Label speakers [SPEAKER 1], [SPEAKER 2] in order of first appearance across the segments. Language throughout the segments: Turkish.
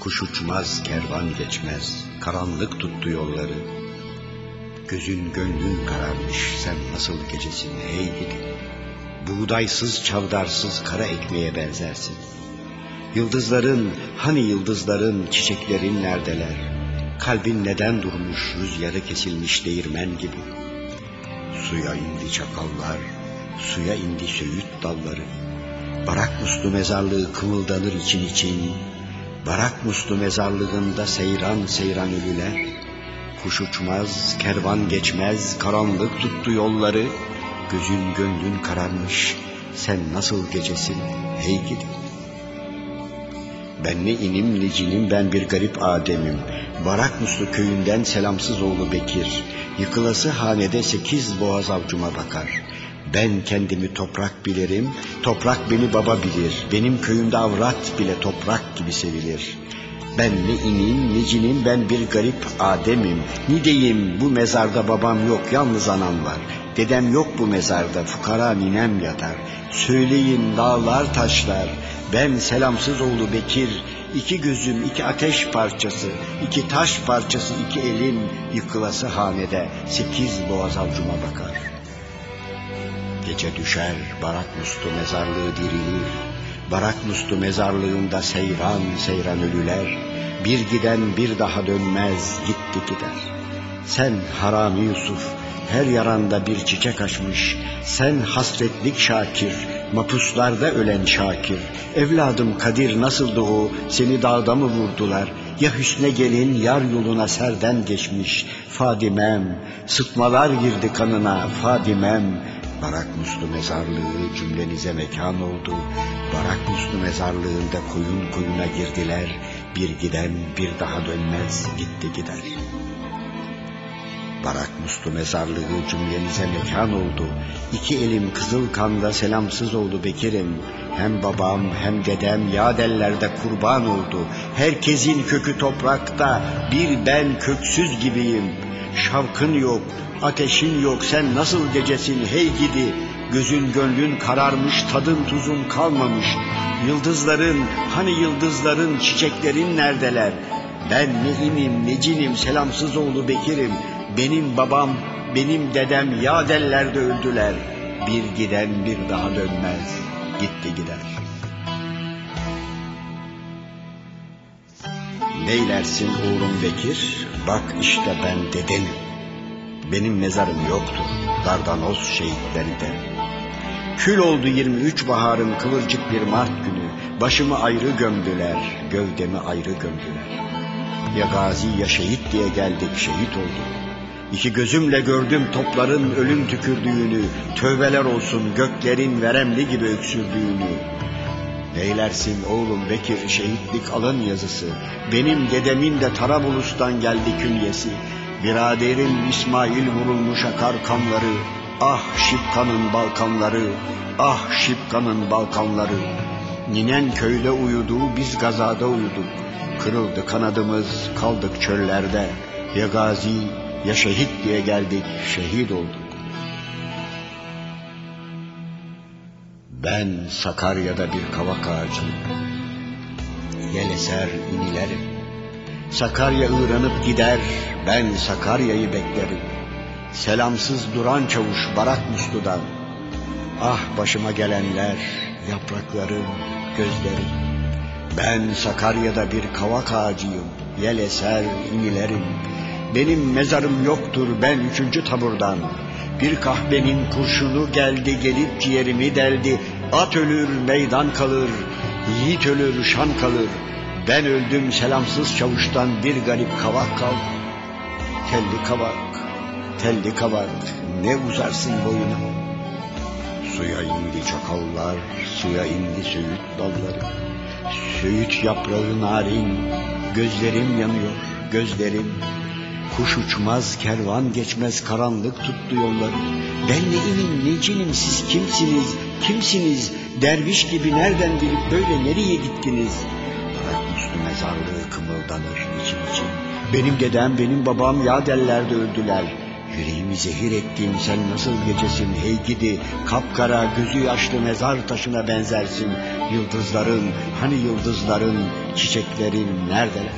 [SPEAKER 1] Kuş uçmaz, kervan geçmez, karanlık tuttu yolları. Gözün gönlün kararmış, sen nasıl gecesin hey gidi. Buğdaysız, çavdarsız kara ekmeğe benzersin. Yıldızların, hani yıldızların, çiçeklerin neredeler? Kalbin neden durmuş, rüzgarı kesilmiş değirmen gibi. Suya indi çakallar, suya indi söğüt dalları. Barak muslu mezarlığı kımıldanır için için. Barak muslu mezarlığında seyran seyran ölüler. Kuş uçmaz, kervan geçmez, karanlık tuttu yolları. Gözün gönlün kararmış, sen nasıl gecesin hey gidi. Ben ne inim ne cinim, ben bir garip Adem'im. Barak muslu köyünden selamsız oğlu Bekir. Yıkılası hanede 8 boğaz avcuma bakar. Ben kendimi toprak bilirim, toprak beni baba bilir. Benim köyümde avrat bile toprak gibi sevilir. Ben ne inim ne cinim, ben bir garip Adem'im. Ne diyeyim, bu mezarda babam yok, yalnız anam var. Dedem yok bu mezarda, fukara ninem yatar. Söyleyin dağlar taşlar, ben selamsız oğlu Bekir. 2 gözüm 2 ateş parçası, 2 taş parçası 2 elim. Yıkılası hanede 8 boğaz avcuma bakar. Gece düşer, barak muslu mezarlığı dirilir. Barak muslu mezarlığında seyran seyran ölüler. Bir giden bir daha dönmez, gitti gider. Sen harami Yusuf, her yaranda bir çiçek açmış. Sen hasretlik Şakir, mapuslarda ölen Şakir. Evladım Kadir nasıldı o, seni dağda mı vurdular? Ya hüsne gelin yar yoluna serden geçmiş. Fadimem, sıtmalar girdi kanına Fadimem. Barak muslu mezarlığı cümlenize mekan oldu. Barak muslu mezarlığında koyun koyuna girdiler. Bir giden bir daha dönmez, gitti gider. Barak muslu mezarlığı cümlenize mekan oldu. 2 elim kızıl kanda selamsız oldu Bekir'im. Hem babam hem dedem yadellerde kurban oldu. Herkesin kökü toprakta, bir ben köksüz gibiyim. Şavkın yok, ateşin yok, sen nasıl gecesin hey gidi. Gözün gönlün kararmış, tadın tuzun kalmamış. Yıldızların, hani yıldızların, çiçeklerin neredeler? Ben ne inim ne cinim, selamsız oğlu Bekir'im. Benim babam, benim dedem yadellerde öldüler. Bir giden bir daha dönmez, gitti gider. Neylersin oğlum Bekir, bak işte ben dedenim. Benim mezarım yoktur, Dardanos şehitlerinde. Kül oldu 23 baharın kıvırcık bir Mart günü. Başımı ayrı gömdüler, gövdemi ayrı gömdüler. Ya gazi ya şehit diye geldik, şehit olduk. 2 gözümle gördüm topların ölüm tükürdüğünü. Tövbeler olsun göklerin veremli gibi öksürdüğünü. Neylersin oğlum Bekir, şehitlik alın yazısı. Benim dedemin de Tarabulus'tan geldi künyesi. Biraderim İsmail vurulmuş akar kanları. Ah Şipka'nın Balkanları, ah Şipka'nın Balkanları. Ninen köyde uyudu, biz gazada uyuduk. Kırıldı kanadımız, kaldık çöllerde. Ya gazi ya şehit diye geldik, şehit olduk. Ben Sakarya'da bir kavak ağacıyım. Yel eser inilerim. Sakarya ığranıp gider, ben Sakarya'yı beklerim. Selamsız duran çavuş barak musludan. Ah başıma gelenler, yapraklarım, gözlerim. Ben Sakarya'da bir kavak ağacıyım, yel eser inilerim. Benim mezarım yoktur, ben 3. taburdan. Bir kahvenin kurşunu geldi, gelip ciğerimi deldi. At ölür, meydan kalır, yiğit ölür, şan kalır. Ben öldüm selamsız çavuştan, bir garip kavak kaldı. Telli kavak, telli kavak, ne uzarsın boyuna? Suya indi çakallar, suya indi söğüt dalları. Söğüt yaprağı narin, gözlerim yanıyor, gözlerim. Kuş uçmaz, kervan geçmez, karanlık tuttu yolları. Ben ne inim ne cinim, siz kimsiniz, kimsiniz? Derviş gibi nereden bilip böyle nereye gittiniz? Barak muslu mezarlığı kımıldanır için için. Benim dedem, benim babam yadellerde öldüler. Yüreğimi zehir ettin sen nasıl gecesin hey gidi, kapkara gözü yaşlı mezar taşına benzersin. Yıldızların, hani yıldızların, çiçeklerin neredeler?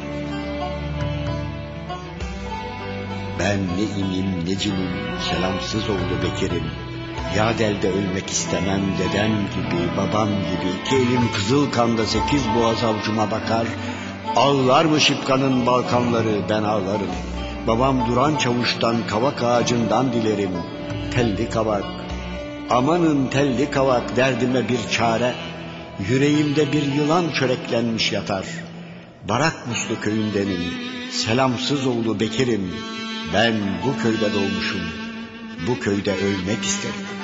[SPEAKER 1] Ben ne inim ne cinim, selamsız oğlu Bekir'im. Yad elde ölmek istemem, dedem gibi, babam gibi. İki elim kızıl kanda 8 boğaz avcuma bakar. Ağlar mı şipkanın balkanları, ben ağlarım. Babam duran çavuştan, kavak ağacından dilerim. Telli kavak, amanın telli kavak, derdime bir çare. Yüreğimde bir yılan çöreklenmiş yatar. Barakmuslu köyündenim, selamsız oğlu Bekir'im. Ben bu köyde doğmuşum, bu köyde ölmek isterim.